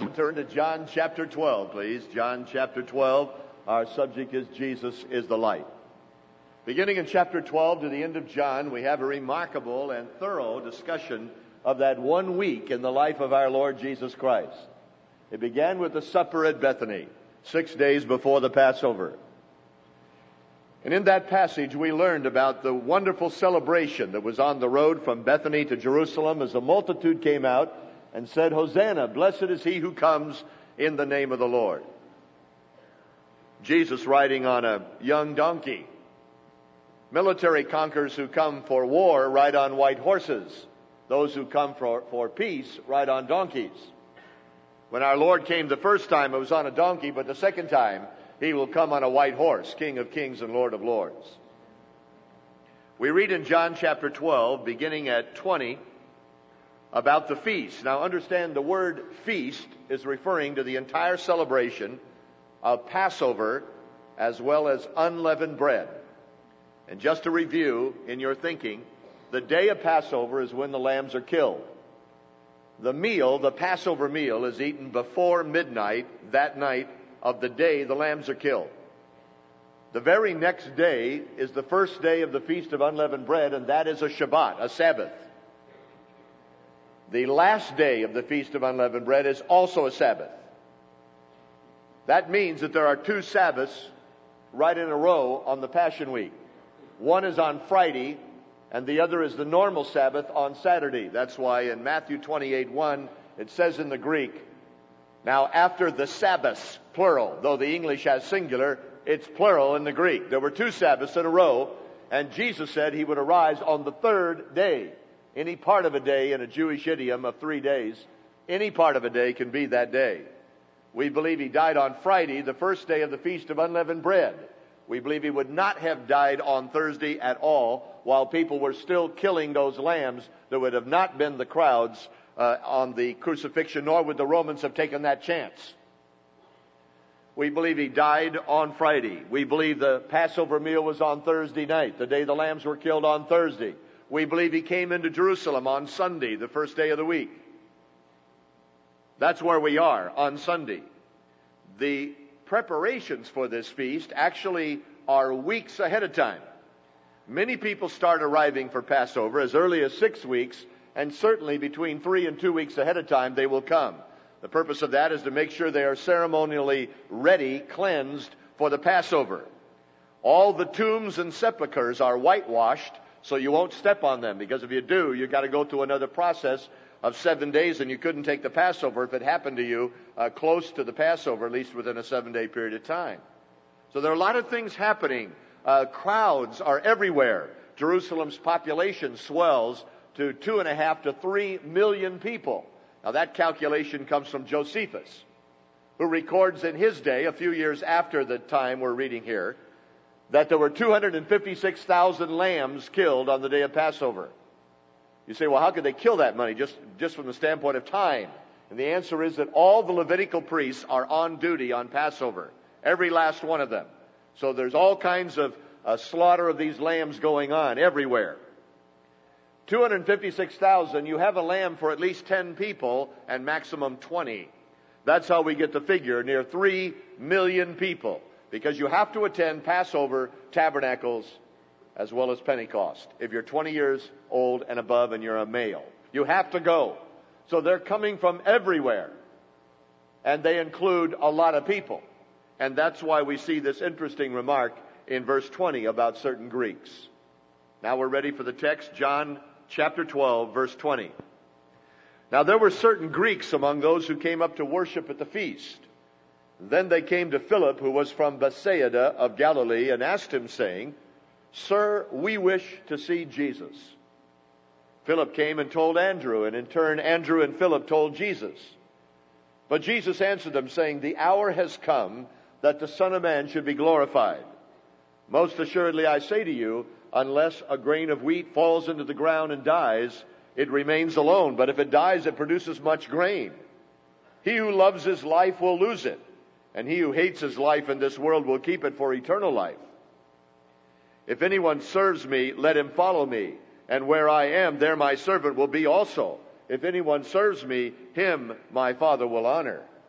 Turn to John chapter 12, please. John chapter 12. Our subject is Jesus is the light. Beginning in chapter 12 to the end of John, we have a remarkable and thorough discussion of that 1 week in the life of our Lord Jesus Christ. It began with the supper at Bethany, 6 days before the Passover. And in that passage, we learned about the wonderful celebration that was on the road from Bethany to Jerusalem as the multitude came out and said, "Hosanna, blessed is he who comes in the name of the Lord." Jesus riding on a young donkey. Military conquerors who come for war ride on white horses. Those who come for peace ride on donkeys. When our Lord came the first time, it was on a donkey, but the second time, he will come on a white horse, King of kings and Lord of lords. We read in John chapter 12, beginning at 20, about the feast. Now understand, the word feast is referring to the entire celebration of Passover as well as unleavened bread. And just to review in your thinking, the day of Passover is when the lambs are killed. The meal, the Passover meal, is eaten before midnight that night of the day the lambs are killed. The very next day is the first day of the Feast of Unleavened Bread, and that is a Shabbat, a Sabbath. The last day of the Feast of Unleavened Bread is also a Sabbath. That means that there are 2 Sabbaths right in a row on the Passion Week. One is on Friday, and the other is the normal Sabbath on Saturday. That's why in Matthew 28:1, it says in the Greek, now after the Sabbaths, plural, though the English has singular, it's plural in the Greek. There were 2 Sabbaths in a row, and Jesus said he would arise on the 3rd day. Any part of a day in a Jewish idiom of 3 days, any part of a day can be that day. We believe he died on Friday, the first day of the Feast of Unleavened Bread. We believe he would not have died on Thursday at all, while people were still killing those lambs. There would have not been the crowds on the crucifixion, nor would the Romans have taken that chance. We believe he died on Friday. We believe the Passover meal was on Thursday night, the day the lambs were killed on Thursday. We believe he came into Jerusalem on Sunday, the first day of the week. That's where we are, on Sunday. The preparations for this feast actually are weeks ahead of time. Many people start arriving for Passover as early as 6 weeks, and certainly between 3 and 2 weeks ahead of time they will come. The purpose of that is to make sure they are ceremonially ready, cleansed for the Passover. All the tombs and sepulchres are whitewashed, so you won't step on them, because if you do, you've got to go through another process of 7 days, and you couldn't take the Passover if it happened to you close to the Passover, at least within a 7-day period of time. So there are a lot of things happening. Crowds are everywhere. Jerusalem's population swells to 2.5 to 3 million people. Now that calculation comes from Josephus, who records in his day, a few years after the time we're reading here, that there were 256,000 lambs killed on the day of Passover. You say, well, how could they kill that many just from the standpoint of time? And the answer is that all the Levitical priests are on duty on Passover, every last one of them. So there's all kinds of slaughter of these lambs going on everywhere. 256,000, you have a lamb for at least 10 people and maximum 20. That's how we get the figure, near 3 million people, because you have to attend Passover, Tabernacles, as well as Pentecost. If you're 20 years old and above and you're a male, you have to go. So they're coming from everywhere, and they include a lot of people. And that's why we see this interesting remark in verse 20 about certain Greeks. Now we're ready for the text, John chapter 12, verse 20. Now there were certain Greeks among those who came up to worship at the feast. Then they came to Philip, who was from Bethsaida of Galilee, and asked him, saying, "Sir, we wish to see Jesus." Philip came and told Andrew, and in turn Andrew and Philip told Jesus. But Jesus answered them, saying, "The hour has come that the Son of Man should be glorified. Most assuredly I say to you, unless a grain of wheat falls into the ground and dies, it remains alone. But if it dies, it produces much grain. He who loves his life will lose it, and he who hates his life in this world will keep it for eternal life. If anyone serves me, let him follow me, and where I am, there my servant will be also. If anyone serves me, him my Father will honor."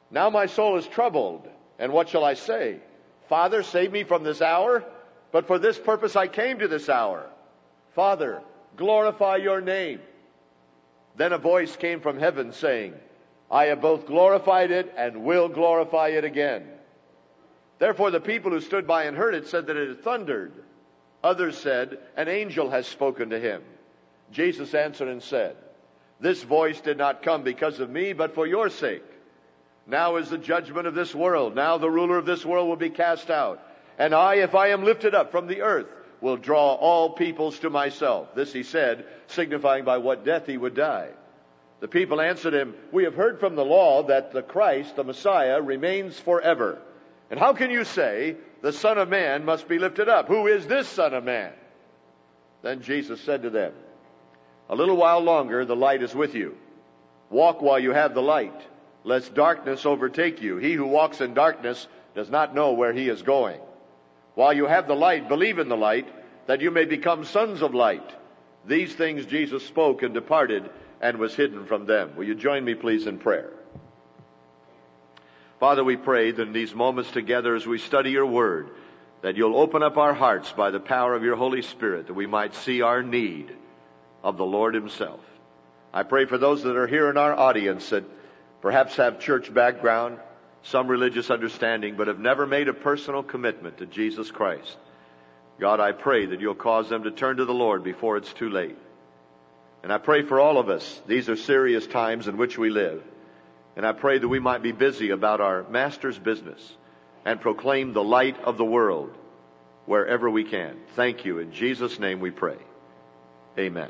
Now my soul is troubled, and what shall I say? Father, save me from this hour, but for this purpose I came to this hour. Father, glorify your name. Then a voice came from heaven saying, I have both glorified it and will glorify it again. Therefore the people who stood by and heard it said that it had thundered. Others said, an angel has spoken to him. Jesus answered and said, this voice did not come because of me, but for your sake. Now is the judgment of this world. Now the ruler of this world will be cast out. And I, if I am lifted up from the earth, will draw all peoples to myself. This he said, signifying by what death he would die. The people answered him, we have heard from the law that the Christ, the Messiah, remains forever. And how can you say, the Son of Man must be lifted up? Who is this Son of Man? Then Jesus said to them, a little while longer the light is with you. Walk while you have the light, lest darkness overtake you. He who walks in darkness does not know where he is going. While you have the light, believe in the light, that you may become sons of light. These things Jesus spoke and departed and was hidden from them. Will you join me, please, in prayer? Father, we pray that in these moments together as we study your word, that you'll open up our hearts by the power of your Holy Spirit, that we might see our need of the Lord himself. I pray for those that are here in our audience that perhaps have church background, some religious understanding, but have never made a personal commitment to Jesus Christ. God, I pray that you'll cause them to turn to the Lord before it's too late. And I pray for all of us. These are serious times in which we live. And I pray that we might be busy about our Master's business and proclaim the light of the world wherever we can. Thank you. In Jesus' name we pray. Amen.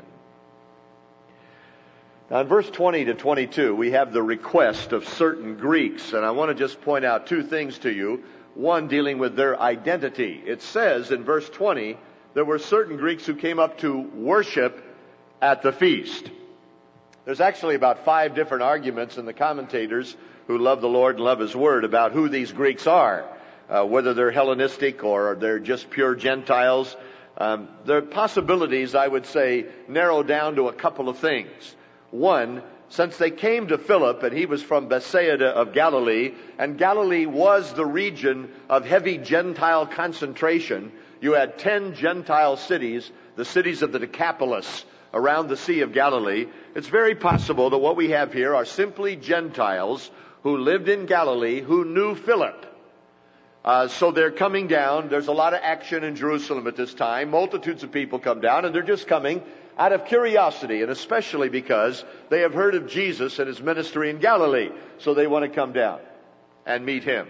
Now in verse 20 to 22, we have the request of certain Greeks, and I want to just point out two things to you. One, dealing with their identity. It says in verse 20, there were certain Greeks who came up to worship at the feast. There's actually about 5 different arguments in the commentators who love the Lord and love his word about who these Greeks are, whether they're Hellenistic or they're just pure Gentiles. Their possibilities, I would say, narrow down to a couple of things. One, since they came to Philip, and he was from Bethsaida of Galilee, and Galilee was the region of heavy Gentile concentration, you had 10 Gentile cities, the cities of the Decapolis, around the Sea of Galilee. It's very possible that what we have here are simply Gentiles who lived in Galilee who knew Philip. So they're coming down. There's a lot of action in Jerusalem at this time. Multitudes of people come down, and they're just coming out of curiosity, and especially because they have heard of Jesus and his ministry in Galilee. So they want to come down and meet him.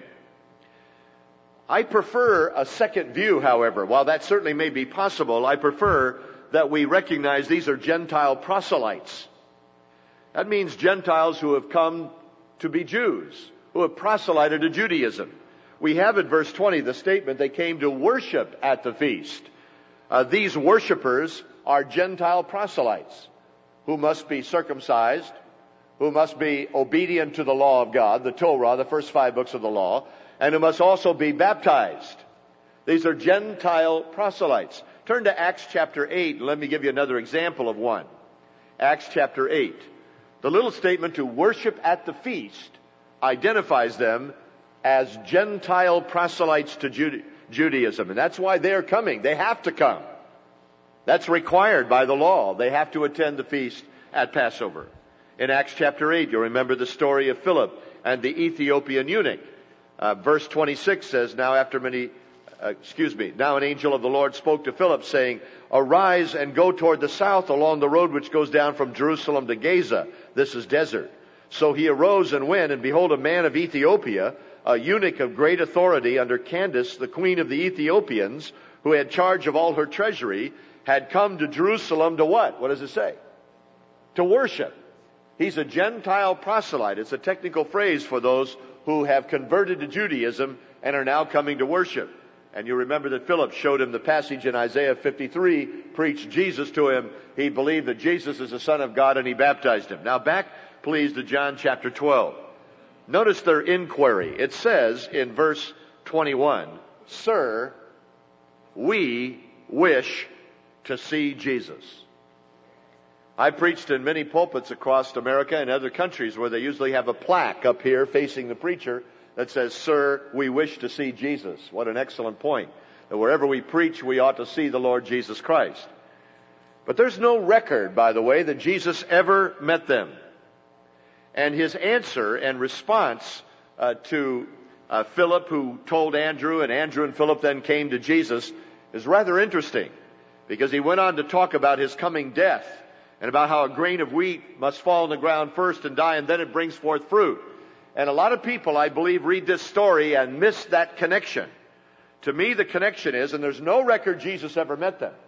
I prefer a second view, however. While that certainly may be possible, I prefer that we recognize these are Gentile proselytes. That means Gentiles who have come to be Jews, who have proselyted to Judaism. We have in verse 20 the statement they came to worship at the feast. These worshipers are Gentile proselytes who must be circumcised, who must be obedient to the law of God, the Torah, the first 5 books of the law, and who must also be baptized. These are Gentile proselytes. Turn to Acts chapter 8, and let me give you another example of one. Acts chapter 8. The little statement to worship at the feast identifies them as Gentile proselytes to Judaism. And that's why they're coming. They have to come. That's required by the law. They have to attend the feast at Passover. In Acts chapter 8, you'll remember the story of Philip and the Ethiopian eunuch. Verse 26 says, now an angel of the Lord spoke to Philip, saying, arise and go toward the south along the road which goes down from Jerusalem to Gaza. This is desert. So he arose and went, and behold, a man of Ethiopia, a eunuch of great authority under Candace, the queen of the Ethiopians, who had charge of all her treasury, had come to Jerusalem to what? What does it say? To worship. He's a Gentile proselyte. It's a technical phrase for those who have converted to Judaism and are now coming to worship. And you remember that Philip showed him the passage in Isaiah 53, preached Jesus to him. He believed that Jesus is the Son of God, and he baptized him. Now back, please, to John chapter 12. Notice their inquiry. It says in verse 21, Sir, we wish to see Jesus. I preached in many pulpits across America and other countries where they usually have a plaque up here facing the preacher that says, "Sir, we wish to see Jesus." What an excellent point. That wherever we preach, we ought to see the Lord Jesus Christ. But there's no record, by the way, that Jesus ever met them. And his answer and response to Philip, who told Andrew, and Andrew and Philip then came to Jesus, is rather interesting, because he went on to talk about his coming death and about how a grain of wheat must fall on the ground first and die, and then it brings forth fruit. And a lot of people, I believe, read this story and miss that connection. To me, the connection is, and there's no record Jesus ever met them.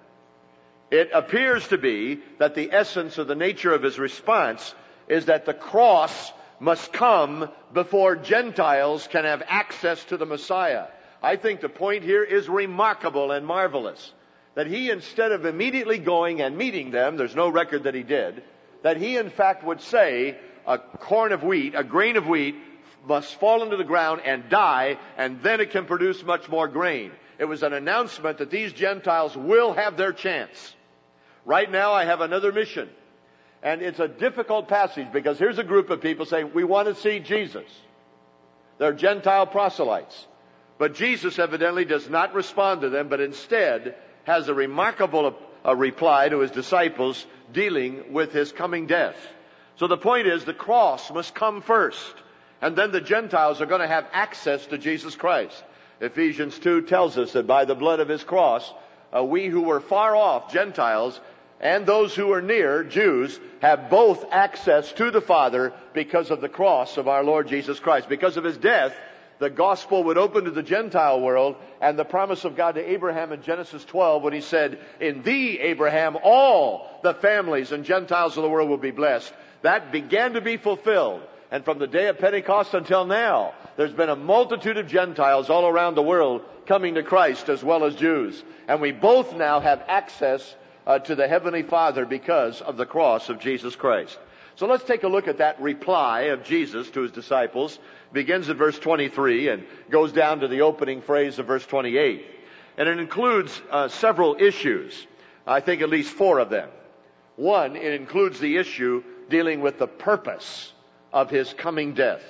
It appears to be that the essence or the nature of his response is that the cross must come before Gentiles can have access to the Messiah. I think the point here is remarkable and marvelous. That he, instead of immediately going and meeting them, there's no record that he did, that he in fact would say, a corn of wheat, a grain of wheat, must fall into the ground and die, and then it can produce much more grain. It was an announcement that these Gentiles will have their chance. Right now I have another mission. And it's a difficult passage, because here's a group of people saying, we want to see Jesus. They're Gentile proselytes. But Jesus evidently does not respond to them, but instead has a remarkable reply to his disciples dealing with his coming death. So the point is, the cross must come first, and then the Gentiles are going to have access to Jesus Christ. Ephesians 2 tells us that by the blood of his cross, we who were far off, Gentiles, and those who are near, Jews, have both access to the Father because of the cross of our Lord Jesus Christ. Because of his death, the gospel would open to the Gentile world, and the promise of God to Abraham in Genesis 12 when he said, "In thee, Abraham, all the families and Gentiles of the world will be blessed," that began to be fulfilled. And from the day of Pentecost until now, there's been a multitude of Gentiles all around the world coming to Christ as well as Jews. And we both now have access to the Heavenly Father because of the cross of Jesus Christ. So let's take a look at that reply of Jesus to his disciples. It begins at verse 23 and goes down to the opening phrase of verse 28. And it includes several issues. I think at least 4 of them. One, it includes the issue dealing with the purpose of his coming death.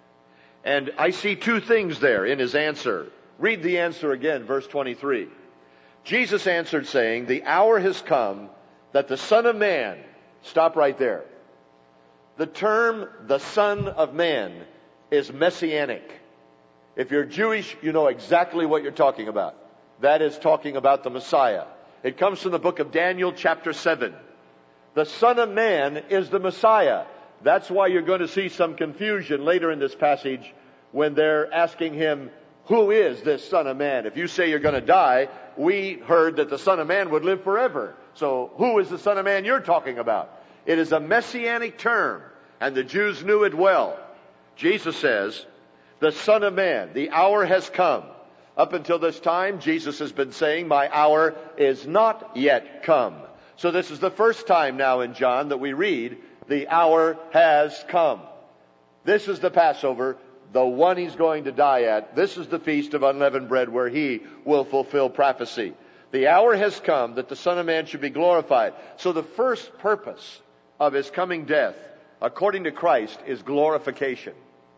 And I see 2 things there in his answer. Read the answer again, verse 23. Jesus answered, saying, "The hour has come that the Son of Man," stop right there. The term, the Son of Man, is messianic. If you're Jewish, you know exactly what you're talking about. That is talking about the Messiah. It comes from the book of Daniel, chapter 7. The Son of Man is the Messiah. That's why you're going to see some confusion later in this passage when they're asking him, who is this Son of Man? If you say you're going to die, we heard that the Son of Man would live forever. So who is the Son of Man you're talking about? It is a messianic term, and the Jews knew it well. Jesus says, the Son of Man, the hour has come. Up until this time, Jesus has been saying, my hour is not yet come. So this is the first time now in John that we read, the hour has come. This is the Passover, the one he's going to die at. This is the Feast of Unleavened Bread where he will fulfill prophecy. The hour has come that the Son of Man should be glorified. So the first purpose of his coming death, according to Christ, is glorification.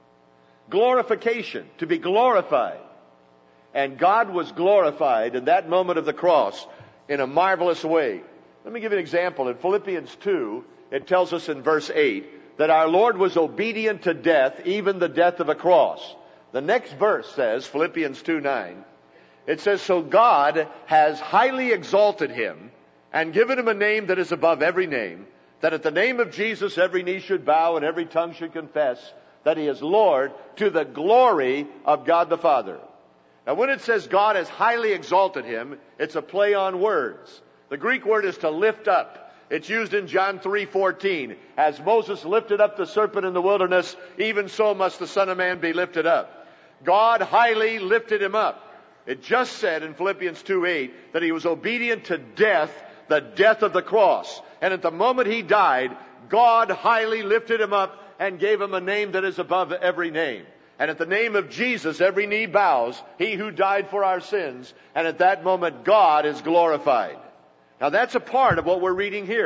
Glorification, to be glorified. And God was glorified in that moment of the cross in a marvelous way. Let me give you an example. In Philippians 2, it tells us in verse 8 that our Lord was obedient to death, even the death of a cross. The next verse says, Philippians 2:9, it says, so God has highly exalted him and given him a name that is above every name, that at the name of Jesus every knee should bow and every tongue should confess that he is Lord, to the glory of God the Father. Now when it says God has highly exalted him, it's a play on words. The Greek word is to lift up. It's used in John 3:14. As Moses lifted up the serpent in the wilderness, even so must the Son of Man be lifted up. God highly lifted him up. It just said in Philippians 2:8 that he was obedient to death, the death of the cross. And at the moment he died, God highly lifted him up and gave him a name that is above every name. And at the name of Jesus, every knee bows, he who died for our sins. And at that moment, God is glorified. Now that's a part of what we're reading here.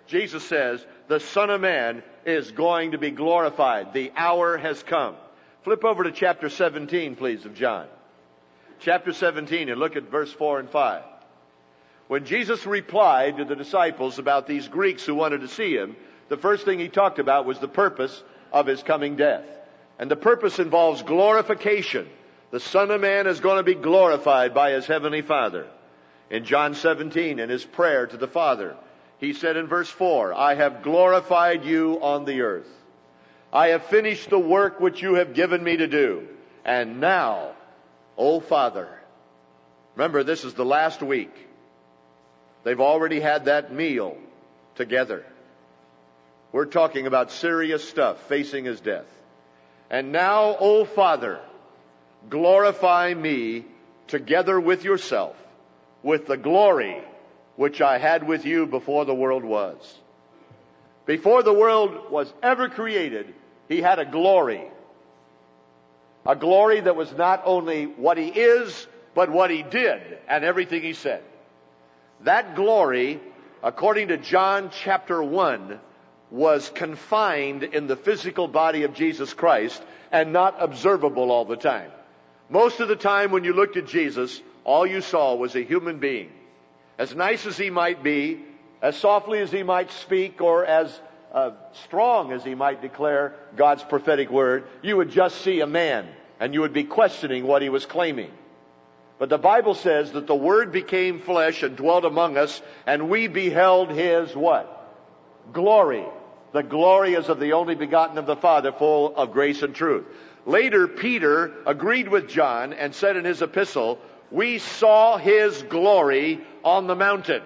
Jesus says, the Son of Man is going to be glorified. The hour has come. Flip over to chapter 17, please, of John. Chapter 17, and look at verse 4 and 5. When Jesus replied to the disciples about these Greeks who wanted to see him, the first thing he talked about was the purpose of his coming death. And the purpose involves glorification. The Son of Man is going to be glorified by his heavenly Father. In John 17, in his prayer to the Father, he said in verse 4, I have glorified you on the earth. I have finished the work which you have given me to do. And now, O Father, remember this is the last week. They've already had that meal together. We're talking about serious stuff facing his death. And now, O Father, glorify me together with yourself, with the glory which I had with you before the world was. Before the world was ever created, he had a glory. A glory that was not only what he is, but what he did and everything he said. That glory, according to John chapter 1, was confined in the physical body of Jesus Christ and not observable all the time. Most of the time when you looked at Jesus, all you saw was a human being. As nice as he might be, as softly as he might speak, or as strong as he might declare God's prophetic word, you would just see a man and you would be questioning what he was claiming. But the Bible says that the Word became flesh and dwelt among us, and we beheld his what? Glory. The glory is of the only begotten of the Father, full of grace and truth. Later, Peter agreed with John and said in his epistle, we saw his glory on the mountain.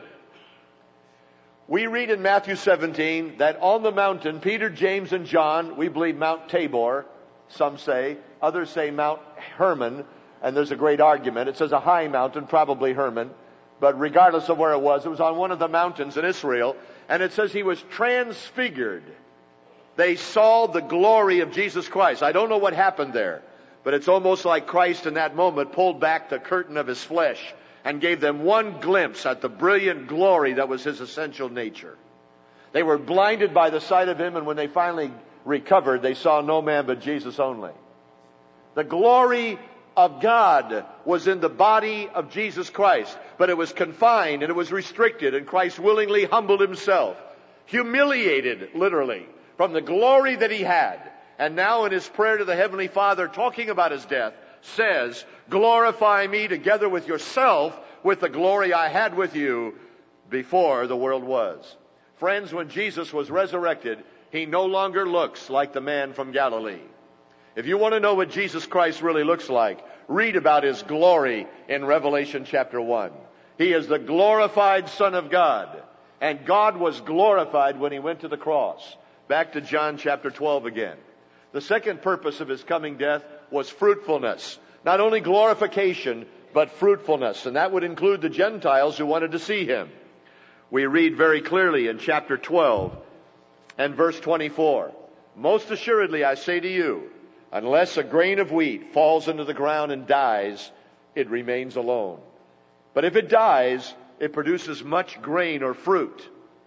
We read in Matthew 17 that on the mountain, Peter, James, and John, we believe Mount Tabor, some say, others say Mount Hermon, and there's a great argument. It says a high mountain, probably Hermon, but regardless of where it was on one of the mountains in Israel, and it says he was transfigured. They saw the glory of Jesus Christ. I don't know what happened there, but it's almost like Christ in that moment pulled back the curtain of his flesh and gave them one glimpse at the brilliant glory that was his essential nature. They were blinded by the sight of him, and when they finally recovered, they saw no man but Jesus only. The glory of God was in the body of Jesus Christ, but it was confined and it was restricted, and Christ willingly humbled himself, humiliated literally, from the glory that he had. And now in his prayer to the Heavenly Father, talking about his death, says, glorify me together with yourself with the glory I had with you before the world was. Friends, when Jesus was resurrected, he no longer looks like the man from Galilee. If you want to know what Jesus Christ really looks like, read about his glory in Revelation chapter 1. He is the glorified Son of God, and God was glorified when he went to the cross. Back to John chapter 12 again. The second purpose of his coming death was fruitfulness. Not only glorification, but fruitfulness. And that would include the Gentiles who wanted to see him. We read very clearly in chapter 12 and verse 24. Most assuredly I say to you, unless a grain of wheat falls into the ground and dies, it remains alone. But if it dies, it produces much grain or fruit.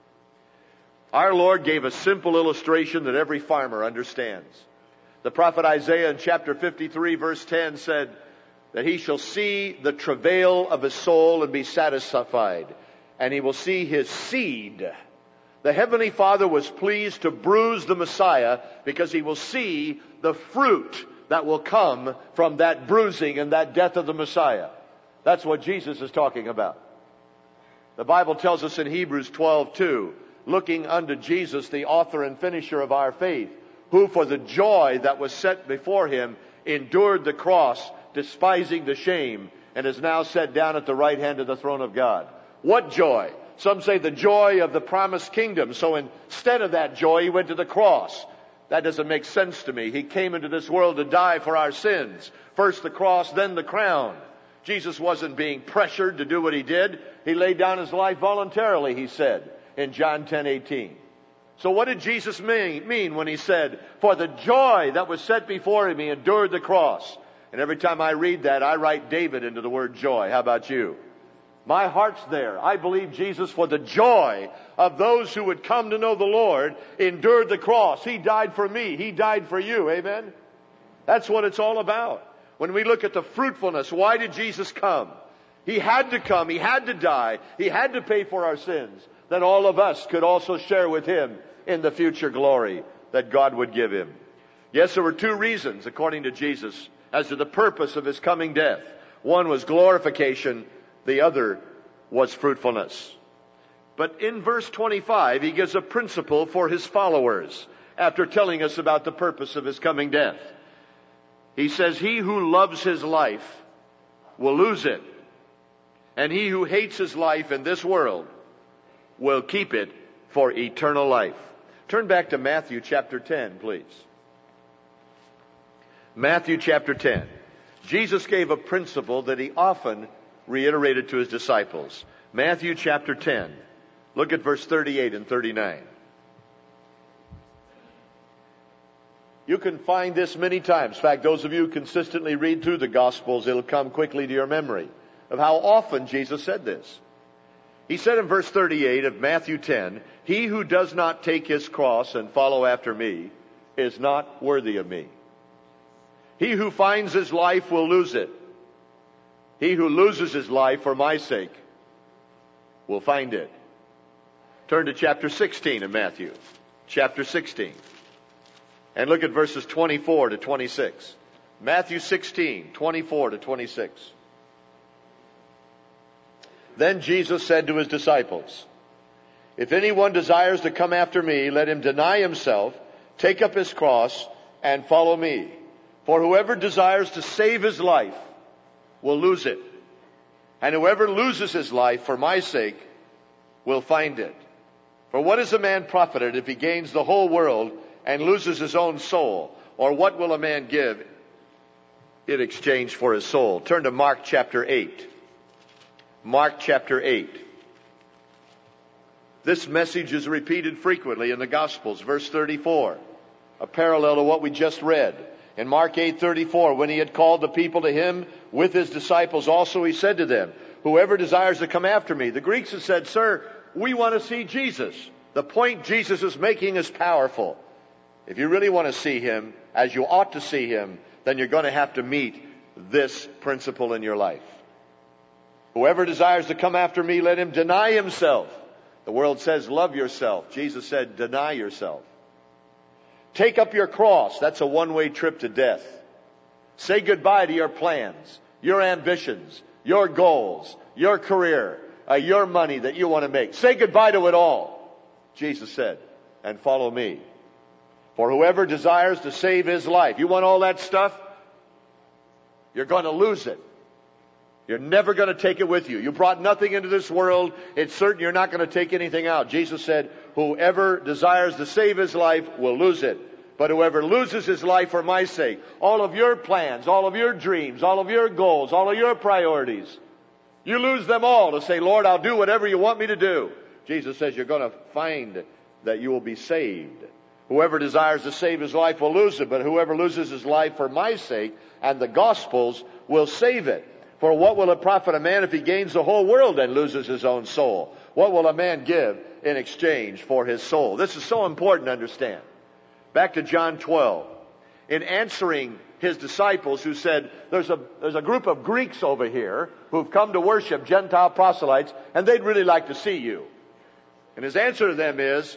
Our Lord gave a simple illustration that every farmer understands. The prophet Isaiah in chapter 53 verse 10 said that he shall see the travail of his soul and be satisfied, and he will see his seed. The Heavenly Father was pleased to bruise the Messiah because he will see the fruit that will come from that bruising and that death of the Messiah. That's what Jesus is talking about. The Bible tells us in Hebrews 12:2, looking unto Jesus, the author and finisher of our faith, who for the joy that was set before him endured the cross, despising the shame, and is now set down at the right hand of the throne of God. What joy? Some say the joy of the promised kingdom. So instead of that joy, he went to the cross. That doesn't make sense to me. He came into this world to die for our sins. First the cross, then the crown. Jesus wasn't being pressured to do what he did. He laid down his life voluntarily, he said in John 10:18. So what did Jesus mean when he said, for the joy that was set before him, he endured the cross? And every time I read that, I write David into the word joy. How about you? My heart's there. I believe Jesus, for the joy of those who would come to know the Lord, endured the cross. He died for me. He died for you. Amen? That's what it's all about. When we look at the fruitfulness, why did Jesus come? He had to come. He had to die. He had to pay for our sins, that all of us could also share with Him in the future glory that God would give Him. Yes, there were two reasons, according to Jesus, as to the purpose of His coming death. One was glorification. The other was fruitfulness. But in verse 25, He gives a principle for His followers after telling us about the purpose of His coming death. He says, he who loves his life will lose it, and he who hates his life in this world will keep it for eternal life. Turn back to Matthew chapter 10, please. Matthew chapter 10. Jesus gave a principle that He often reiterated to His disciples. Matthew chapter 10. Look at verse 38 and 39. You can find this many times. In fact, those of you who consistently read through the Gospels, it'll come quickly to your memory of how often Jesus said this. He said in verse 38 of Matthew 10, he who does not take his cross and follow after me is not worthy of me. He who finds his life will lose it. He who loses his life for my sake will find it. Turn to chapter 16 of Matthew. Chapter 16. And look at verses 24 to 26. Matthew 16, 24 to 26. Then Jesus said to His disciples, if anyone desires to come after me, let him deny himself, take up his cross, and follow me. For whoever desires to save his life will lose it. And whoever loses his life for my sake will find it. For what is a man profited if he gains the whole world and loses his own soul? Or what will a man give in exchange for his soul? Turn to Mark chapter 8. Mark chapter 8. This message is repeated frequently in the Gospels. Verse 34, a parallel to what we just read. In Mark 8:34, when He had called the people to Him with His disciples also, He said to them, whoever desires to come after me. The Greeks have said, sir, we want to see Jesus. The point Jesus is making is powerful. If you really want to see Him as you ought to see Him, then you're going to have to meet this principle in your life. Whoever desires to come after me, let him deny himself. The world says, love yourself. Jesus said, deny yourself. Take up your cross. That's a one-way trip to death. Say goodbye to your plans, your ambitions, your goals, your career, your money that you want to make. Say goodbye to it all, Jesus said, and follow me. For whoever desires to save his life, you want all that stuff? You're going to lose it. You're never going to take it with you. You brought nothing into this world. It's certain you're not going to take anything out. Jesus said, whoever desires to save his life will lose it. But whoever loses his life for my sake, all of your plans, all of your dreams, all of your goals, all of your priorities, you lose them all to say, Lord, I'll do whatever you want me to do. Jesus says you're going to find that you will be saved. Whoever desires to save his life will lose it, but whoever loses his life for my sake and the gospel's will save it. For what will it profit a man if he gains the whole world and loses his own soul? What will a man give in exchange for his soul? This is so important to understand. Back to John 12. In answering His disciples who said, there's a group of Greeks over here who've come to worship, Gentile proselytes, and they'd really like to see you. And His answer to them is,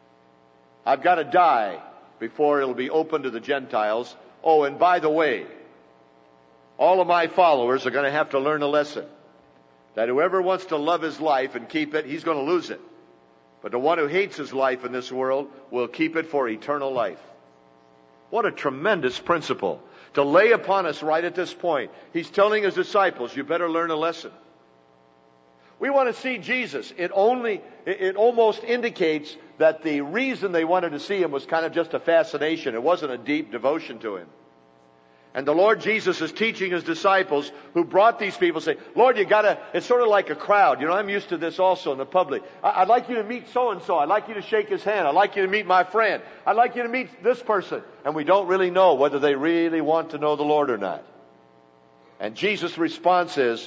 I've got to die before it'll be open to the Gentiles. Oh, and by the way, all of my followers are going to have to learn a lesson. That whoever wants to love his life and keep it, he's going to lose it. But the one who hates his life in this world will keep it for eternal life. What a tremendous principle to lay upon us right at this point. He's telling His disciples, you better learn a lesson. We want to see Jesus. It almost indicates that the reason they wanted to see Him was kind of just a fascination. It wasn't a deep devotion to Him. And the Lord Jesus is teaching His disciples who brought these people, say, Lord, it's sort of like a crowd. You know, I'm used to this also in the public. I'd like you to meet so-and-so. I'd like you to shake his hand. I'd like you to meet my friend. I'd like you to meet this person. And we don't really know whether they really want to know the Lord or not. And Jesus' response is,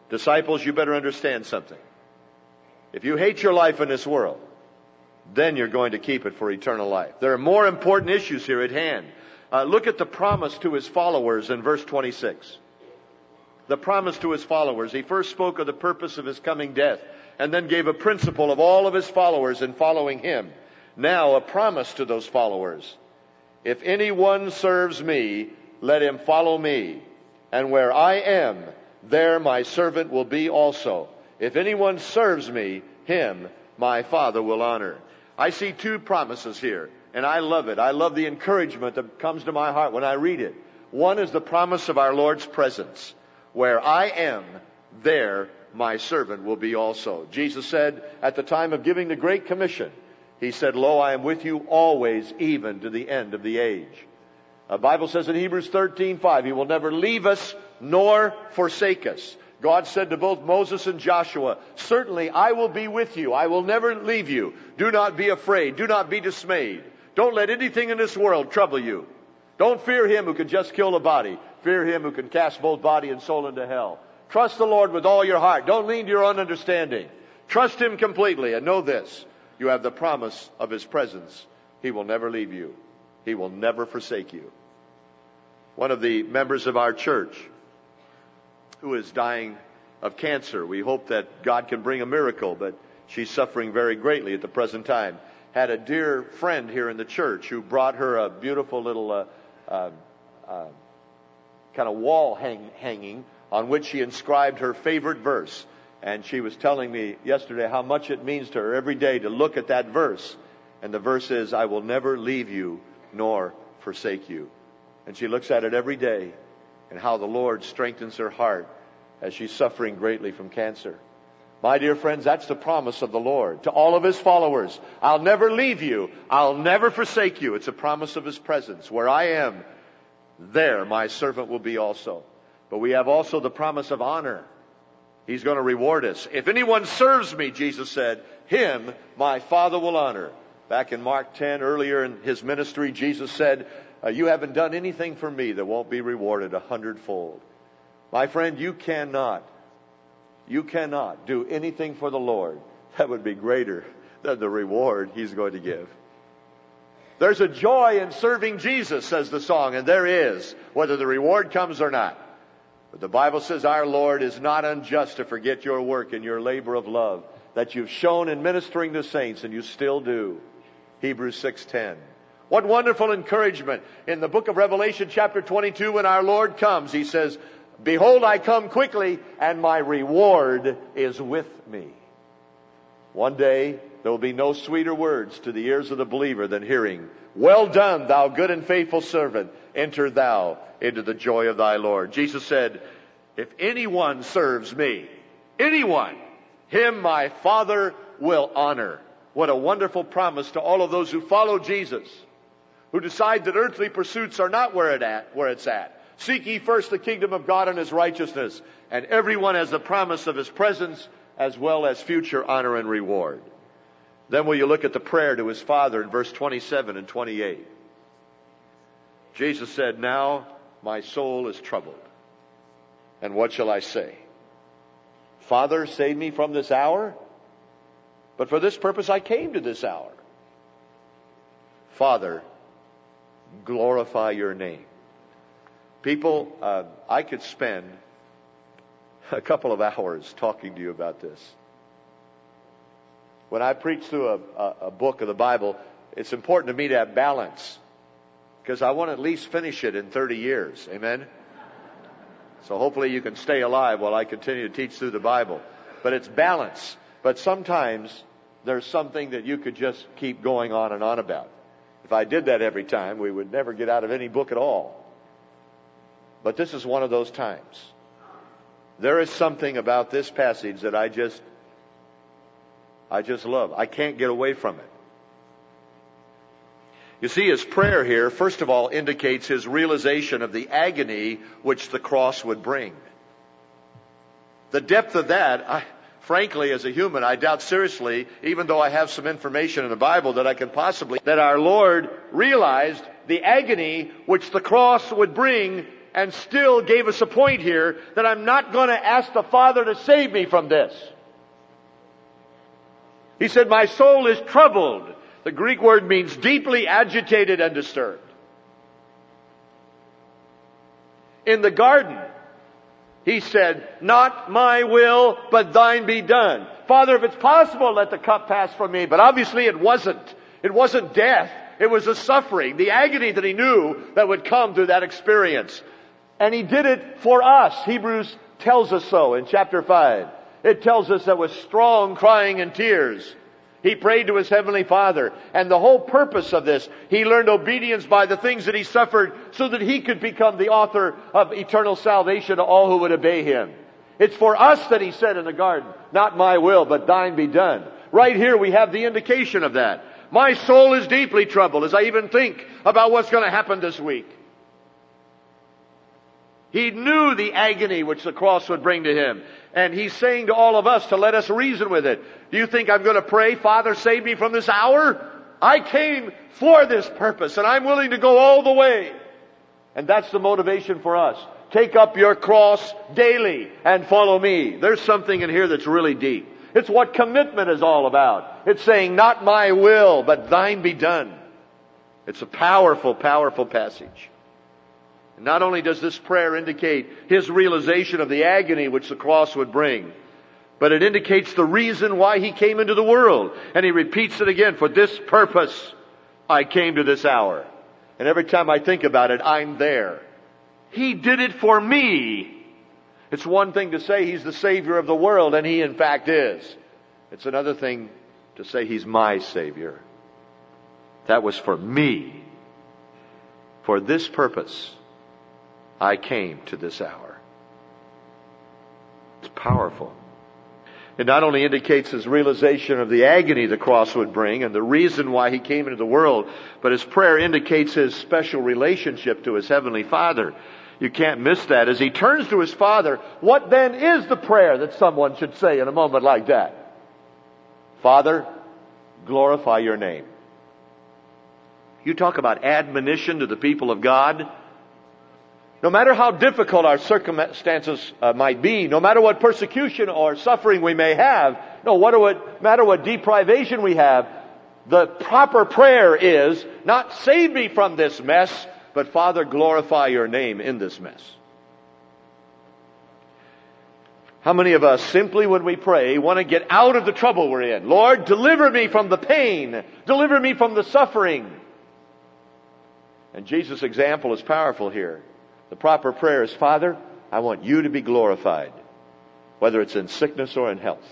Disciples, you better understand something. If you hate your life in this world, then you're going to keep it for eternal life. There are more important issues here at hand. Look at the promise to his followers in verse 26. The promise to his followers. He first spoke of the purpose of his coming death, and then gave a principle of all of his followers in following him. Now a promise to those followers. If anyone serves me, let him follow me. And where I am, there my servant will be also. If anyone serves me, him my Father will honor. I see two promises here, and I love it. I love the encouragement that comes to my heart when I read it. One is the promise of our Lord's presence. Where I am, there my servant will be also. Jesus said at the time of giving the Great Commission, he said, Lo, I am with you always, even to the end of the age. The Bible says in Hebrews 13:5, he will never leave us nor forsake us. God said to both Moses and Joshua, certainly I will be with you. I will never leave you. Do not be afraid. Do not be dismayed. Don't let anything in this world trouble you. Don't fear him who can just kill the body. Fear him who can cast both body and soul into hell. Trust the Lord with all your heart. Don't lean to your own understanding. Trust him completely, and know this. You have the promise of his presence. He will never leave you. He will never forsake you. One of the members of our church who is dying of cancer, we hope that God can bring a miracle, but she's suffering very greatly at the present time, had a dear friend here in the church who brought her a beautiful little kind of wall hanging on which she inscribed her favorite verse. And she was telling me yesterday how much it means to her every day to look at that verse. And the verse is, I will never leave you nor forsake you. And she looks at it every day, and how the Lord strengthens her heart as she's suffering greatly from cancer. My dear friends, that's the promise of the Lord to all of his followers. I'll never leave you. I'll never forsake you. It's a promise of his presence. Where I am, there my servant will be also. But we have also the promise of honor. He's going to reward us. If anyone serves me, Jesus said, him my Father will honor. Back in Mark 10, earlier in his ministry, Jesus said, you haven't done anything for me that won't be rewarded 100-fold. My friend, you cannot do anything for the Lord that would be greater than the reward he's going to give. There's a joy in serving Jesus, says the song, and there is, whether the reward comes or not. But the Bible says our Lord is not unjust to forget your work and your labor of love that you've shown in ministering to saints, and you still do. Hebrews 6:10. What wonderful encouragement. In the book of Revelation chapter 22, when our Lord comes, he says, behold, I come quickly, and my reward is with me. One day, there will be no sweeter words to the ears of the believer than hearing, well done, thou good and faithful servant. Enter thou into the joy of thy Lord. Jesus said, if anyone serves me, anyone, him my Father will honor. What a wonderful promise to all of those who follow Jesus, who decide that earthly pursuits are not where it's at. Seek ye first the kingdom of God and his righteousness, and everyone has the promise of his presence as well as future honor and reward. Then will you look at the prayer to his Father in verse 27 and 28. Jesus said, now my soul is troubled, and what shall I say? Father, save me from this hour? But for this purpose I came to this hour. Father, glorify your name. People, I could spend a couple of hours talking to you about this. When I preach through a book of the Bible, it's important to me to have balance, because I want to at least finish it in 30 years. Amen? So hopefully you can stay alive while I continue to teach through the Bible. But it's balance. But sometimes there's something that you could just keep going on and on about. If I did that every time, we would never get out of any book at all. But this is one of those times. There is something about this passage that I just love. I can't get away from it. You see, his prayer here, first of all, indicates his realization of the agony which the cross would bring. The depth of that, frankly, as a human, I doubt seriously, even though I have some information in the Bible that our Lord realized the agony which the cross would bring and still gave us a point here that I'm not going to ask the Father to save me from this. He said, my soul is troubled. The Greek word means deeply agitated and disturbed. In the garden, he said, not my will, but thine be done. Father, if it's possible, let the cup pass from me. But obviously it wasn't. It wasn't death. It was the suffering, the agony that he knew that would come through that experience. And he did it for us. Hebrews tells us so in chapter 5. It tells us that with strong crying and tears, he prayed to his heavenly Father. And the whole purpose of this, he learned obedience by the things that he suffered so that he could become the author of eternal salvation to all who would obey him. It's for us that he said in the garden, not my will, but thine be done. Right here we have the indication of that. My soul is deeply troubled as I even think about what's going to happen this week. He knew the agony which the cross would bring to him. And he's saying to all of us to let us reason with it. Do you think I'm going to pray, Father, save me from this hour? I came for this purpose and I'm willing to go all the way. And that's the motivation for us. Take up your cross daily and follow me. There's something in here that's really deep. It's what commitment is all about. It's saying, not my will, but thine be done. It's a powerful, powerful passage. And not only does this prayer indicate his realization of the agony which the cross would bring, but it indicates the reason why he came into the world. And he repeats it again, for this purpose I came to this hour. And every time I think about it, I'm there. He did it for me. It's one thing to say he's the Savior of the world, and he in fact is. It's another thing to say he's my Savior. That was for me. For this purpose, I came to this hour. It's powerful. It not only indicates his realization of the agony the cross would bring and the reason why he came into the world, but his prayer indicates his special relationship to his heavenly Father. You can't miss that. As he turns to his Father, what then is the prayer that someone should say in a moment like that? Father, glorify your name. You talk about admonition to the people of God. No matter how difficult our circumstances might be, no matter what persecution or suffering we may have, no matter what deprivation we have, the proper prayer is not save me from this mess, but Father, glorify your name in this mess. How many of us simply when we pray want to get out of the trouble we're in? Lord, deliver me from the pain. Deliver me from the suffering. And Jesus' example is powerful here. The proper prayer is, Father, I want you to be glorified, whether it's in sickness or in health.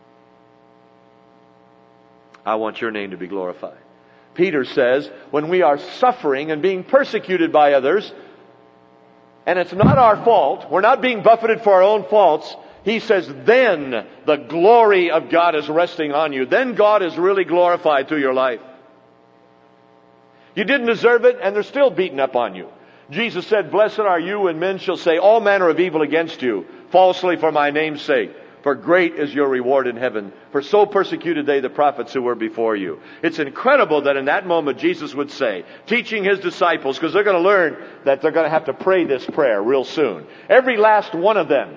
I want your name to be glorified. Peter says, when we are suffering and being persecuted by others, and it's not our fault, we're not being buffeted for our own faults, he says, then the glory of God is resting on you. Then God is really glorified through your life. You didn't deserve it, and they're still beating up on you. Jesus said, blessed are you when men shall say all manner of evil against you, falsely for my name's sake. For great is your reward in heaven. For so persecuted they the prophets who were before you. It's incredible that in that moment Jesus would say, teaching his disciples, because they're going to learn that they're going to have to pray this prayer real soon. Every last one of them,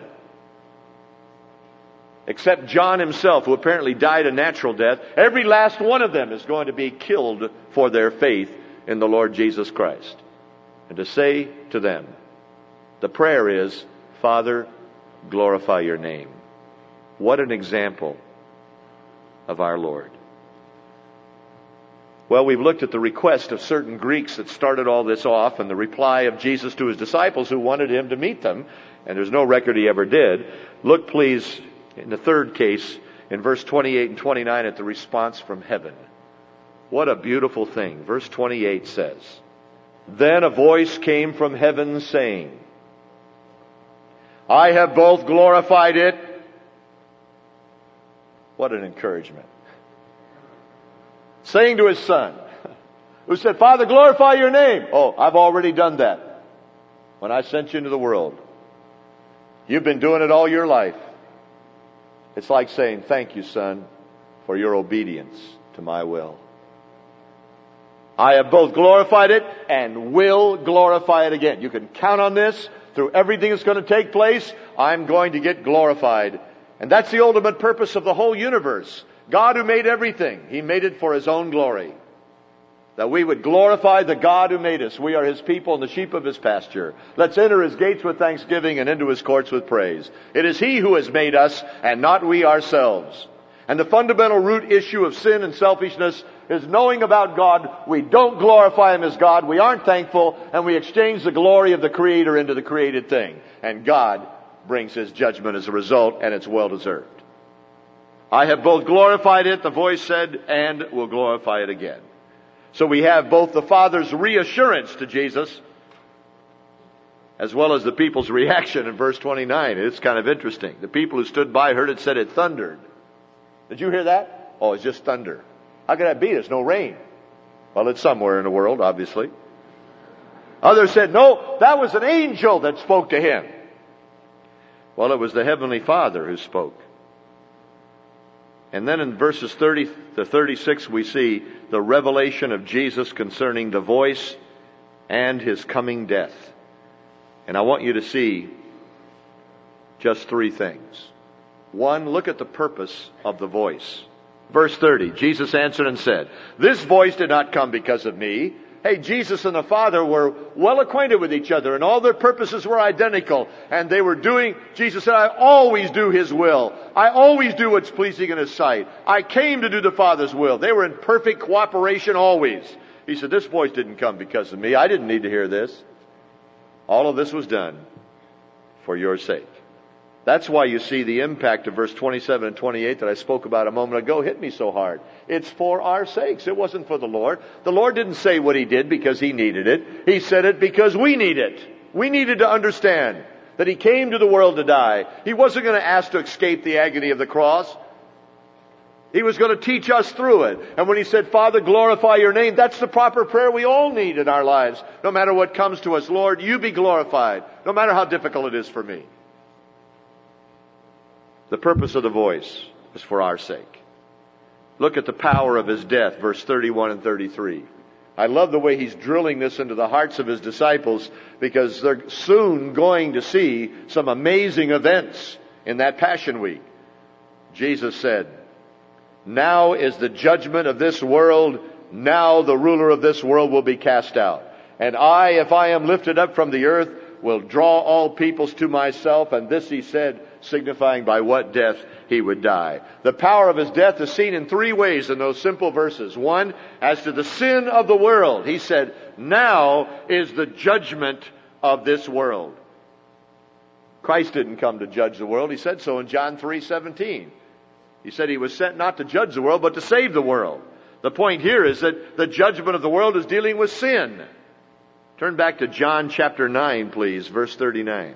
except John himself, who apparently died a natural death, every last one of them is going to be killed for their faith in the Lord Jesus Christ. And to say to them, the prayer is, Father, glorify your name. What an example of our Lord. Well, we've looked at the request of certain Greeks that started all this off and the reply of Jesus to his disciples who wanted him to meet them. And there's no record he ever did. Look, please, in the third case, in verse 28 and 29 at the response from heaven. What a beautiful thing. Verse 28 says, then a voice came from heaven saying, I have both glorified it. What an encouragement. Saying to his son, who said, Father, glorify your name. Oh, I've already done that when I sent you into the world. You've been doing it all your life. It's like saying, thank you, son, for your obedience to my will. I have both glorified it and will glorify it again. You can count on this. Through everything that's going to take place, I'm going to get glorified. And that's the ultimate purpose of the whole universe. God who made everything, He made it for His own glory. That we would glorify the God who made us. We are His people and the sheep of His pasture. Let's enter His gates with thanksgiving and into His courts with praise. It is He who has made us and not we ourselves. And the fundamental root issue of sin and selfishness is knowing about God. We don't glorify Him as God. We aren't thankful. And we exchange the glory of the Creator into the created thing. And God brings His judgment as a result, and it's well deserved. I have both glorified it, the voice said, and will glorify it again. So we have both the Father's reassurance to Jesus as well as the people's reaction in verse 29. It's kind of interesting. The people who stood by heard it said it thundered. Did you hear that? Oh, it's just thunder. How could that be? There's no rain. Well, it's somewhere in the world, obviously. Others said, no, that was an angel that spoke to him. Well, it was the Heavenly Father who spoke. And then in verses 30 to 36, we see the revelation of Jesus concerning the voice and His coming death. And I want you to see just three things. One, look at the purpose of the voice. Verse 30, Jesus answered and said, this voice did not come because of me. Hey, Jesus and the Father were well acquainted with each other, and all their purposes were identical. And they were doing, Jesus said, I always do His will. I always do what's pleasing in His sight. I came to do the Father's will. They were in perfect cooperation always. He said, this voice didn't come because of me. I didn't need to hear this. All of this was done for your sake. That's why you see the impact of verse 27 and 28 that I spoke about a moment ago hit me so hard. It's for our sakes. It wasn't for the Lord. The Lord didn't say what He did because He needed it. He said it because we need it. We needed to understand that He came to the world to die. He wasn't going to ask to escape the agony of the cross. He was going to teach us through it. And when He said, Father, glorify your name, that's the proper prayer we all need in our lives. No matter what comes to us, Lord, you be glorified. No matter how difficult it is for me. The purpose of the voice is for our sake. Look at the power of His death, verse 31 and 33. I love the way He's drilling this into the hearts of His disciples because they're soon going to see some amazing events in that Passion Week. Jesus said, now is the judgment of this world. Now the ruler of this world will be cast out. And I, if I am lifted up from the earth, will draw all peoples to myself. And this He said, signifying by what death He would die. The power of His death is seen in three ways in those simple verses. One, as to the sin of the world. He said, now is the judgment of this world. Christ didn't come to judge the world. He said so in John 3:17. He said He was sent not to judge the world, but to save the world. The point here is that the judgment of the world is dealing with sin. Turn back to John chapter 9, please, verse 39.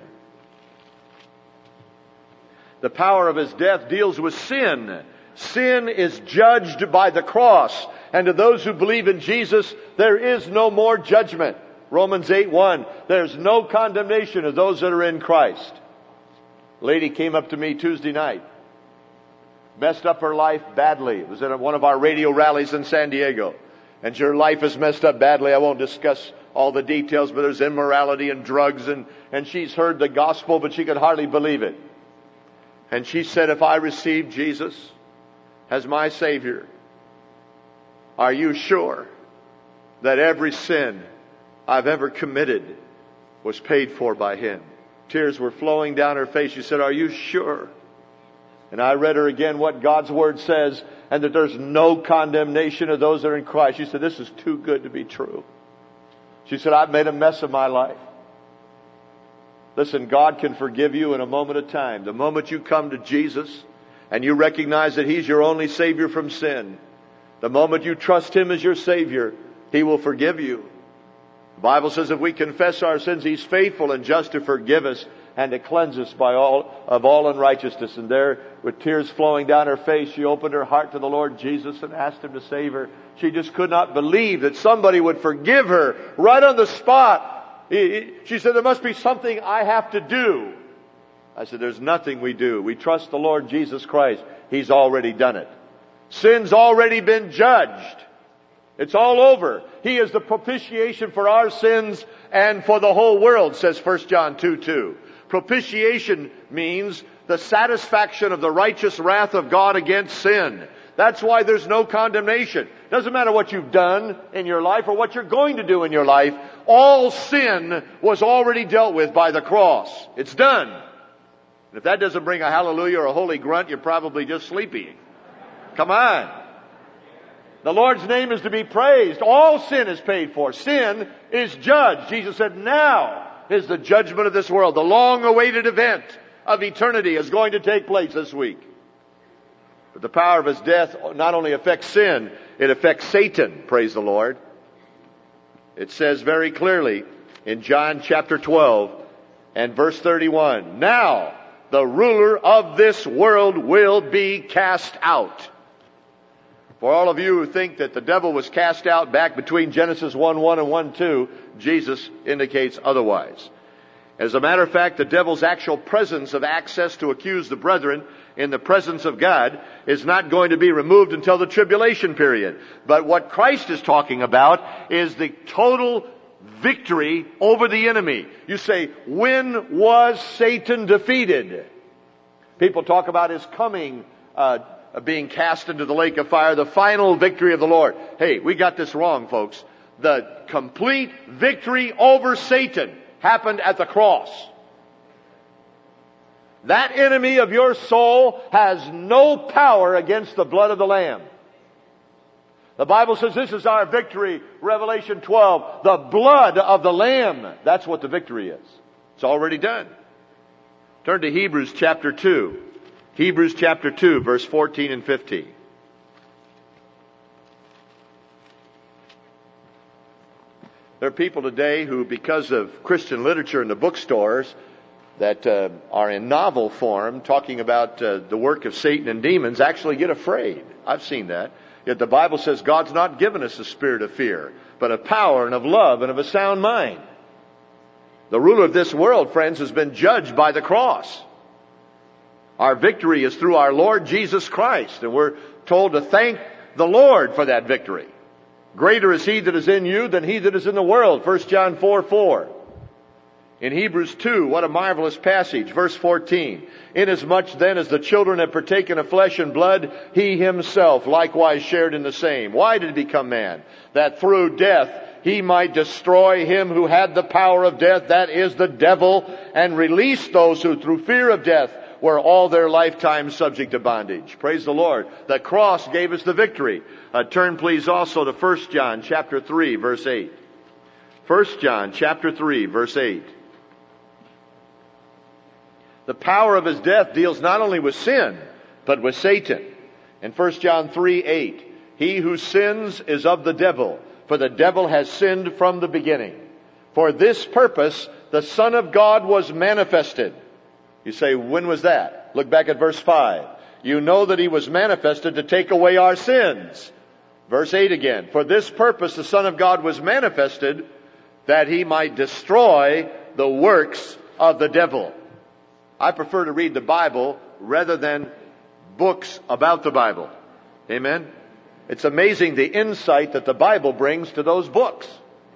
The power of His death deals with sin. Sin is judged by the cross. And to those who believe in Jesus, there is no more judgment. Romans 8:1. There's no condemnation of those that are in Christ. A lady came up to me Tuesday night. Messed up her life badly. It was at one of our radio rallies in San Diego. And your life is messed up badly. I won't discuss all the details, but there's immorality and drugs. And she's heard the gospel, but she could hardly believe it. And she said, if I receive Jesus as my Savior, are you sure that every sin I've ever committed was paid for by Him? Tears were flowing down her face. She said, are you sure? And I read her again what God's Word says, and that there's no condemnation of those that are in Christ. She said, this is too good to be true. She said, I've made a mess of my life. Listen, God can forgive you in a moment of time. The moment you come to Jesus and you recognize that He's your only Savior from sin, the moment you trust Him as your Savior, He will forgive you. The Bible says if we confess our sins, He's faithful and just to forgive us and to cleanse us of all unrighteousness. And there, with tears flowing down her face, she opened her heart to the Lord Jesus and asked Him to save her. She just could not believe that somebody would forgive her right on the spot. She said, there must be something I have to do. I said, there's nothing we do. We trust the Lord Jesus Christ. He's already done it. Sin's already been judged. It's all over. He is the propitiation for our sins and for the whole world, says 1 John 2:2. Propitiation means the satisfaction of the righteous wrath of God against sin. That's why there's no condemnation. Doesn't matter what you've done in your life or what you're going to do in your life. All sin was already dealt with by the cross. It's done. And if that doesn't bring a hallelujah or a holy grunt, you're probably just sleepy. Come on. The Lord's name is to be praised. All sin is paid for. Sin is judged. Jesus said, now is the judgment of this world. The long-awaited event of eternity is going to take place this week. But the power of his death not only affects sin, it affects Satan, praise the Lord. It says very clearly in John chapter 12 and verse 31, now the ruler of this world will be cast out. For all of you who think that the devil was cast out back between Genesis 1:1 and 1:2, Jesus indicates otherwise. As a matter of fact, the devil's actual presence of access to accuse the brethren in the presence of God is not going to be removed until the tribulation period. But what Christ is talking about is the total victory over the enemy. You say, when was Satan defeated? People talk about his coming, being cast into the lake of fire, the final victory of the Lord. Hey, we got this wrong, folks. The complete victory over Satan happened at the cross. That enemy of your soul has no power against the blood of the Lamb. The Bible says this is our victory, Revelation 12, the blood of the Lamb. That's what the victory is. It's already done. Turn to Hebrews chapter 2. Hebrews chapter 2, verse 14 and 15. There are people today who, because of Christian literature in the bookstores that are in novel form, talking about the work of Satan and demons, actually get afraid. I've seen that. Yet the Bible says God's not given us a spirit of fear, but of power and of love and of a sound mind. The ruler of this world, friends, has been judged by the cross. Our victory is through our Lord Jesus Christ, and we're told to thank the Lord for that victory. Greater is he that is in you than he that is in the world. 1 John 4:4. In Hebrews 2, what a marvelous passage. Verse 14. Inasmuch then as the children have partaken of flesh and blood, he himself likewise shared in the same. Why did he become man? That through death he might destroy him who had the power of death, that is the devil, and release those who through fear of death were all their lifetime subject to bondage. Praise the Lord. The cross gave us the victory. Turn please also to 1 John chapter 3, verse 8. 1 John chapter 3, verse 8. The power of his death deals not only with sin, but with Satan. In 1 John 3:8, he who sins is of the devil, for the devil has sinned from the beginning. For this purpose the Son of God was manifested. You say, when was that? Look back at verse 5. You know that he was manifested to take away our sins. Verse 8 again. For this purpose the Son of God was manifested, that he might destroy the works of the devil. I prefer to read the Bible rather than books about the Bible. Amen? It's amazing the insight that the Bible brings to those books.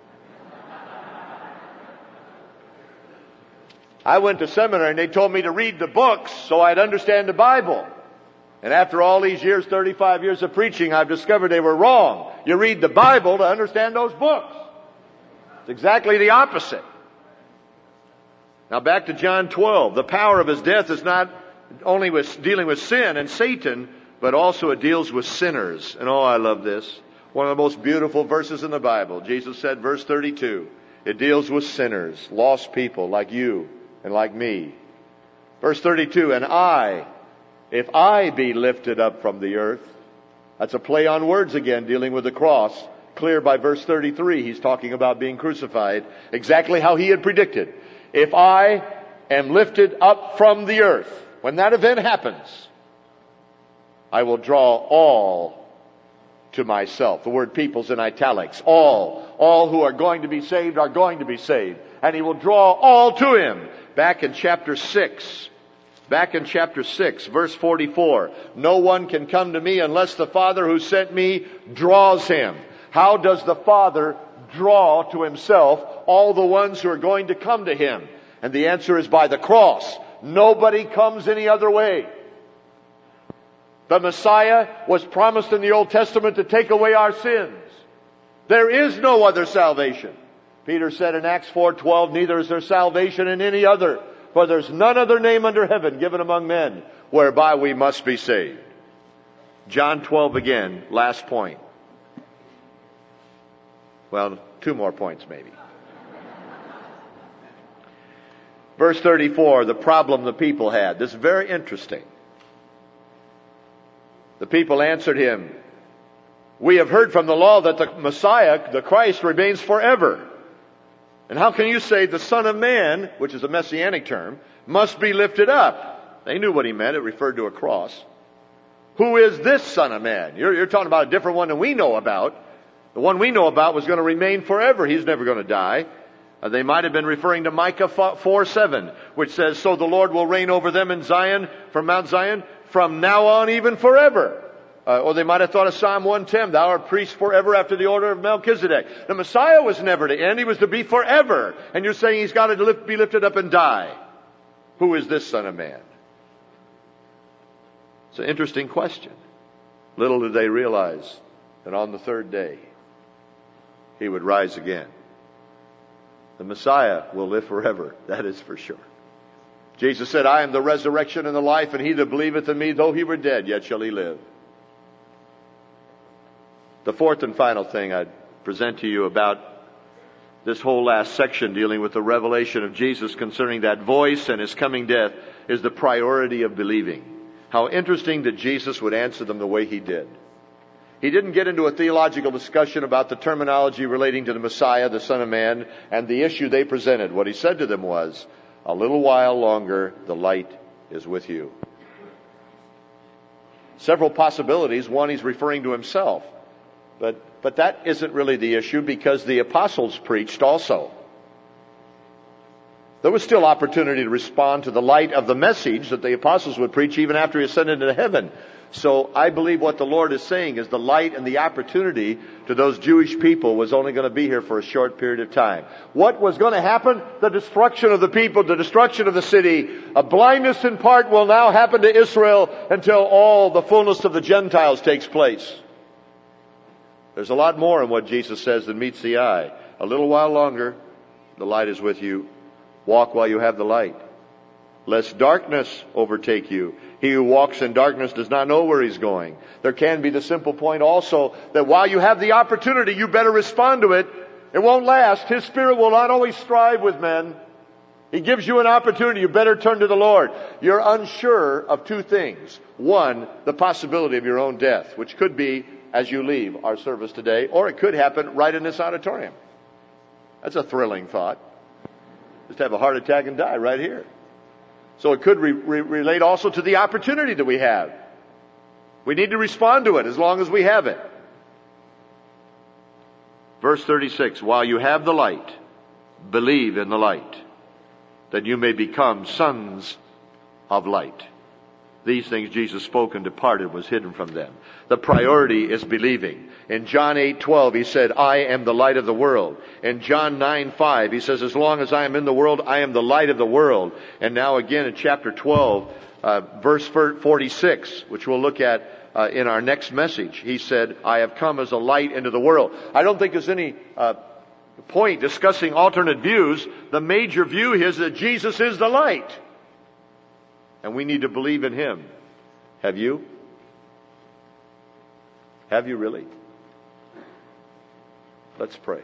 I went to seminary and they told me to read the books so I'd understand the Bible. And after all these years, 35 years of preaching, I've discovered they were wrong. You read the Bible to understand those books. It's exactly the opposite. Now back to John 12. The power of his death is not only dealing with sin and Satan, but also it deals with sinners. And oh, I love this. One of the most beautiful verses in the Bible. Jesus said, verse 32, it deals with sinners, lost people like you and like me. Verse 32, and I, if I be lifted up from the earth. That's a play on words again, dealing with the cross. Clear by verse 33, he's talking about being crucified. Exactly how he had predicted. If I am lifted up from the earth, when that event happens, I will draw all to myself. The word people's in italics. All who are going to be saved are going to be saved. And he will draw all to him. Back in chapter 6, verse 44. No one can come to me unless the Father who sent me draws him. How does the Father draw to Himself all the ones who are going to come to Him? And the answer is by the cross. Nobody comes any other way. The Messiah was promised in the Old Testament to take away our sins. There is no other salvation. Peter said in Acts 4:12, neither is there salvation in any other, for there's none other name under heaven given among men whereby we must be saved. John 12 again, last point. Well, 2 more points maybe. Verse 34, the problem the people had. This is very interesting. The people answered him, we have heard from the law that the Messiah, the Christ, remains forever. And how can you say the Son of Man, which is a messianic term, must be lifted up? They knew what he meant. It referred to a cross. Who is this Son of Man? You're talking about a different one than we know about. The one we know about was going to remain forever. He's never going to die. They might have been referring to Micah 4:7, which says, so the Lord will reign over them in Zion, from Mount Zion, from now on even forever. Or they might have thought of Psalm 110, thou art priest forever after the order of Melchizedek. The Messiah was never to end. He was to be forever. And you're saying He's got to be lifted up and die. Who is this Son of Man? It's an interesting question. Little did they realize that on the 3rd day, He would rise again. The Messiah will live forever. That is for sure. Jesus said, I am the resurrection and the life, and he that believeth in me, though he were dead, yet shall he live. The fourth and final thing I'd present to you about this whole last section dealing with the revelation of Jesus concerning that voice and His coming death is the priority of believing. How interesting that Jesus would answer them the way He did. He didn't get into a theological discussion about the terminology relating to the Messiah, the Son of Man, and the issue they presented. What He said to them was, a little while longer, the light is with you. Several possibilities. One, He's referring to Himself. But that isn't really the issue, because the apostles preached also. There was still opportunity to respond to the light of the message that the apostles would preach even after He ascended into heaven. So I believe what the Lord is saying is the light and the opportunity to those Jewish people was only going to be here for a short period of time. What was going to happen? The destruction of the people, the destruction of the city. A blindness in part will now happen to Israel until all the fullness of the Gentiles takes place. There's a lot more in what Jesus says than meets the eye. A little while longer, the light is with you. Walk while you have the light, lest darkness overtake you. He who walks in darkness does not know where he's going. There can be the simple point also that while you have the opportunity, you better respond to it. It won't last. His Spirit will not always strive with men. He gives you an opportunity. You better turn to the Lord. You're unsure of 2 things. One, the possibility of your own death, which could be as you leave our service today, or it could happen right in this auditorium. That's a thrilling thought. Just have a heart attack and die right here. So it could relate also to the opportunity that we have. We need to respond to it as long as we have it. Verse 36, while you have the light, believe in the light, that you may become sons of light. These things Jesus spoke and departed was hidden from them. The priority is believing. In John 8:12 He said, I am the light of the world. In John 9:5 He says, as long as I am in the world, I am the light of the world. And now again in chapter 12, verse 46, which we'll look at in our next message, He said, I have come as a light into the world. I don't think there's any point discussing alternate views. The major view is that Jesus is the light. And we need to believe in Him. Have you? Have you really? Let's pray.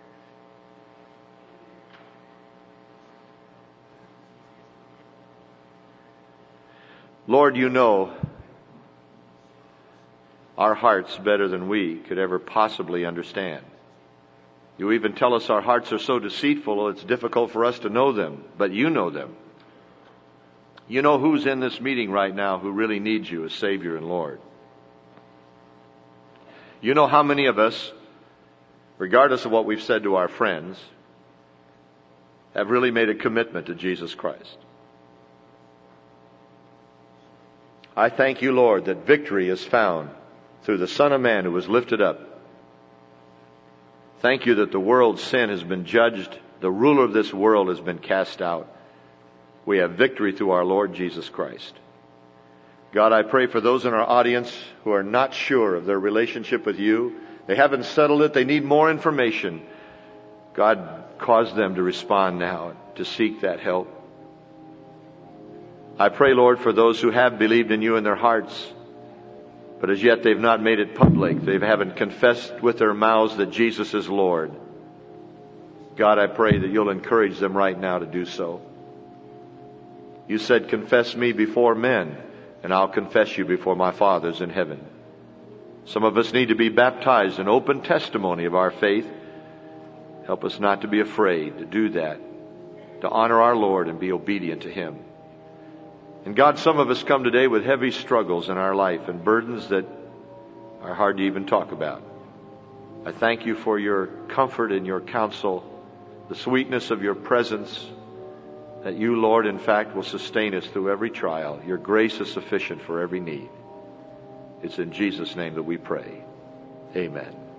Lord, you know our hearts better than we could ever possibly understand. You even tell us our hearts are so deceitful it's difficult for us to know them, but you know them. You know who's in this meeting right now who really needs you as Savior and Lord. You know how many of us, regardless of what we've said to our friends, have really made a commitment to Jesus Christ. I thank you, Lord, that victory is found through the Son of Man who was lifted up. Thank you that the world's sin has been judged. The ruler of this world has been cast out. We have victory through our Lord Jesus Christ. God, I pray for those in our audience who are not sure of their relationship with you. They haven't settled it. They need more information. God, cause them to respond now, to seek that help. I pray, Lord, for those who have believed in you in their hearts, but as yet they've not made it public. They haven't confessed with their mouths that Jesus is Lord. God, I pray that you'll encourage them right now to do so. You said, confess me before men, and I'll confess you before my Father's in heaven. Some of us need to be baptized in open testimony of our faith. Help us not to be afraid to do that, to honor our Lord and be obedient to Him. And God, some of us come today with heavy struggles in our life and burdens that are hard to even talk about. I thank you for your comfort and your counsel, the sweetness of your presence, that you, Lord, in fact, will sustain us through every trial. Your grace is sufficient for every need. It's in Jesus' name that we pray. Amen.